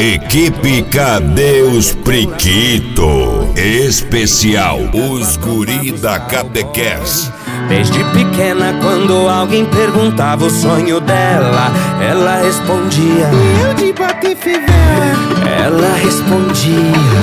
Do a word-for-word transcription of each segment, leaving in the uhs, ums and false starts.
Equipe Cadê os Priquito? Especial Os Guri da Catequese. Desde pequena, quando alguém perguntava o sonho dela, ela respondia: eu de Patife velho. Ela respondia: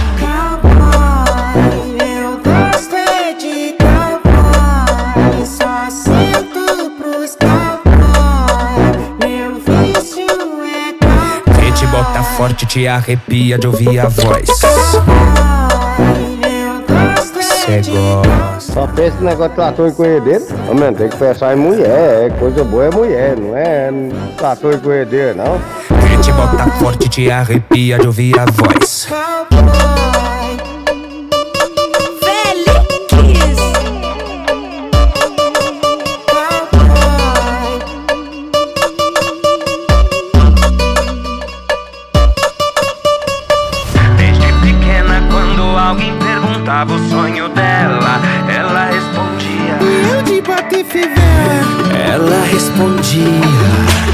cowboy, eu gosto é de cowboy. Só sinto pros cowboy. Meu vício é cowboy. Quem te bota forte te arrepia de ouvir a voz. Cê gosta. Só pensa no negócio de trator e colhedeira. Ô, mano, tem que pensar em mulher. É coisa boa é mulher, não é trator e colhedeira, não. Quem te bota forte te arrepia de ouvir a voz. Desde pequena, quando alguém perguntava o sonho dela, ela respondia: eu de Patife velho. Ela respondia: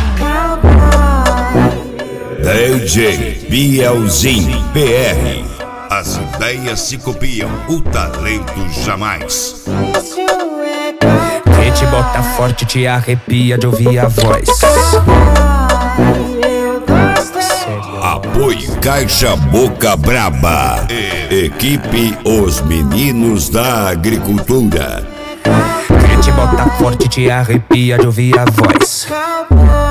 D J Bielzinho P R. As ideias se copiam, o talento jamais. Quem te bota forte te arrepia de ouvir a voz. Apoio Caixa Boca Braba. Equipe Os Meninos da Agricultura. Quem te bota forte te arrepia de ouvir a voz. Cowboy.